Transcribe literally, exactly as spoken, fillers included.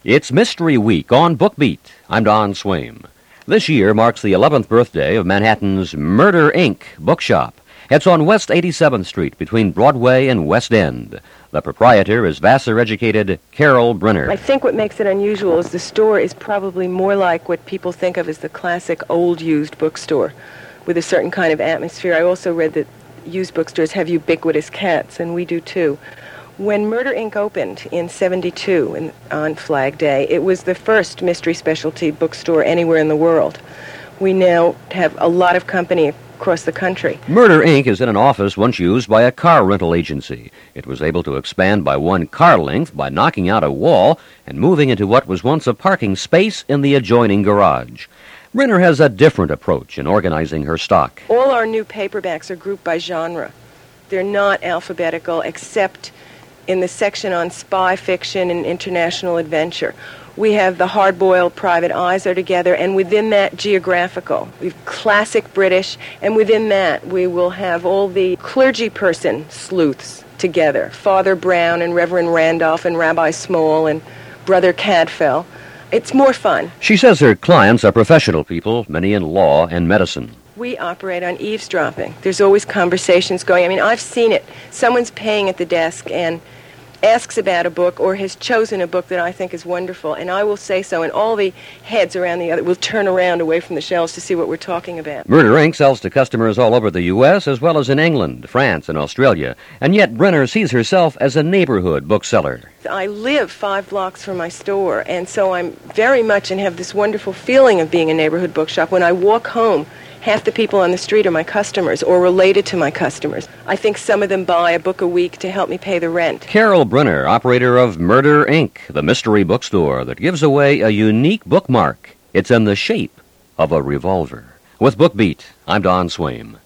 It's Mystery Week on BookBeat. I'm Don Swaim. This year marks the eleventh birthday of Manhattan's Murder, Incorporated bookshop. It's on West eighty-seventh Street between Broadway and West End. The proprietor is Vassar-educated Carol Brenner. I think what makes it unusual is the store is probably more like what people think of as the classic old used bookstore with a certain kind of atmosphere. I also read that used bookstores have ubiquitous cats, and we do too. When Murder, Incorporated opened in seventy-two in, on Flag Day, it was the first mystery specialty bookstore anywhere in the world. We now have a lot of company across the country. Murder, Incorporated is in an office once used by a car rental agency. It was able to expand by one car length by knocking out a wall and moving into what was once a parking space in the adjoining garage. Brenner has a different approach in organizing her stock. All our new paperbacks are grouped by genre. They're not alphabetical except in the section on spy fiction and international adventure. We have the hard-boiled Private Eyes are together, and within that, geographical. We've classic British, and within that, we will have all the clergy person sleuths together. Father Brown and Reverend Randolph and Rabbi Small and Brother Cadfael. It's more fun. She says her clients are professional people, many in law and medicine. We operate on eavesdropping. There's always conversations going. I mean, I've seen it. Someone's paying at the desk and asks about a book or has chosen a book that I think is wonderful, and I will say so, and all the heads around the other will turn around away from the shelves to see what we're talking about. Murder, Incorporated sells to customers all over the U S as well as in England, France, and Australia, and yet Brenner sees herself as a neighborhood bookseller. I live five blocks from my store, and so I'm very much and have this wonderful feeling of being a neighborhood bookshop. When I walk home, half the people on the street are my customers or related to my customers. I think some of them buy a book a week to help me pay the rent. Carol Brenner, operator of Murder, Incorporated, the mystery bookstore that gives away a unique bookmark. It's in the shape of a revolver. With BookBeat, I'm Don Swaim.